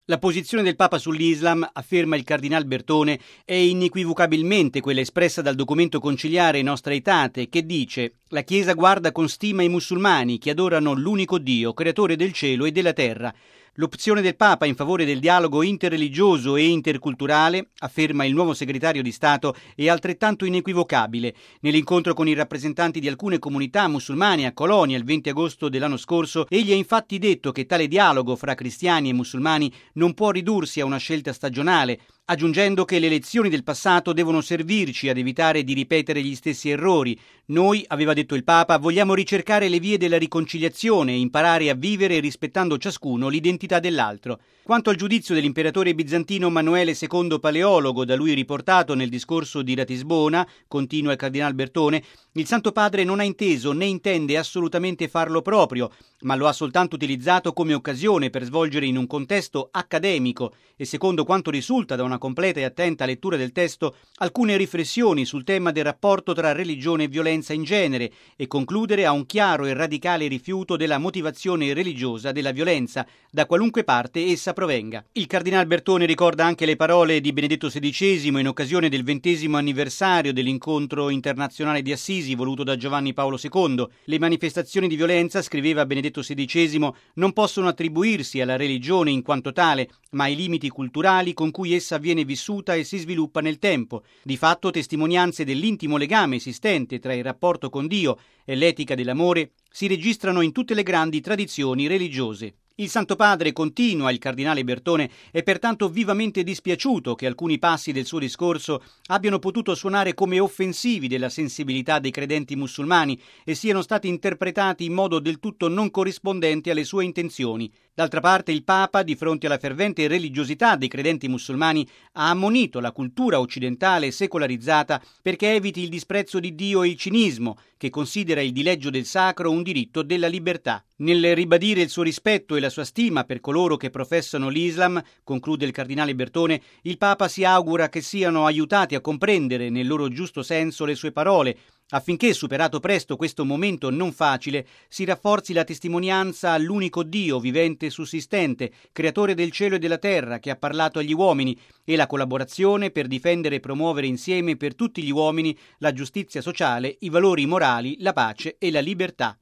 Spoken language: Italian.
La posizione del Papa sull'Islam, afferma il Cardinal Bertone, è inequivocabilmente quella espressa dal documento conciliare Nostra Aetate, che dice: la Chiesa guarda con stima i musulmani che adorano l'unico Dio, creatore del cielo e della terra. L'opzione del Papa in favore del dialogo interreligioso e interculturale, afferma il nuovo segretario di Stato, è altrettanto inequivocabile. Nell'incontro con i rappresentanti di alcune comunità musulmane a Colonia il 20 agosto dell'anno scorso, egli ha infatti detto che tale dialogo fra cristiani e musulmani non può ridursi a una scelta stagionale, aggiungendo che le lezioni del passato devono servirci ad evitare di ripetere gli stessi errori. Noi, aveva detto il Papa, vogliamo ricercare le vie della riconciliazione e imparare a vivere rispettando ciascuno l'identità dell'altro. Quanto al giudizio dell'imperatore bizantino Manuele II Paleologo, da lui riportato nel discorso di Ratisbona, continua il Cardinal Bertone, il Santo Padre non ha inteso né intende assolutamente farlo proprio, ma lo ha soltanto utilizzato come occasione per svolgere in un contesto accademico e, secondo quanto risulta da una completa e attenta lettura del testo, alcune riflessioni sul tema del rapporto tra religione e violenza in genere e concludere a un chiaro e radicale rifiuto della motivazione religiosa della violenza, da qualunque parte essa provenga. Il Cardinal Bertone ricorda anche le parole di Benedetto XVI in occasione del 20° anniversario dell'incontro internazionale di Assisi voluto da Giovanni Paolo II. Le manifestazioni di violenza, scriveva Benedetto XVI, non possono attribuirsi alla religione in quanto tale, ma ai limiti culturali con cui essa viene vissuta e si sviluppa nel tempo. Di fatto, testimonianze dell'intimo legame esistente tra il rapporto con Dio e l'etica dell'amore si registrano in tutte le grandi tradizioni religiose. Il Santo Padre, continua il Cardinale Bertone, è pertanto vivamente dispiaciuto che alcuni passi del suo discorso abbiano potuto suonare come offensivi della sensibilità dei credenti musulmani e siano stati interpretati in modo del tutto non corrispondente alle sue intenzioni. D'altra parte, il Papa, di fronte alla fervente religiosità dei credenti musulmani, ha ammonito la cultura occidentale secolarizzata perché eviti il disprezzo di Dio e il cinismo, che considera il dileggio del sacro un diritto della libertà. Nel ribadire il suo rispetto e la sua stima per coloro che professano l'Islam, conclude il Cardinale Bertone, il Papa si augura che siano aiutati a comprendere nel loro giusto senso le sue parole, affinché, superato presto questo momento non facile, si rafforzi la testimonianza all'unico Dio vivente e sussistente, creatore del cielo e della terra, che ha parlato agli uomini, e la collaborazione per difendere e promuovere insieme per tutti gli uomini la giustizia sociale, i valori morali, la pace e la libertà.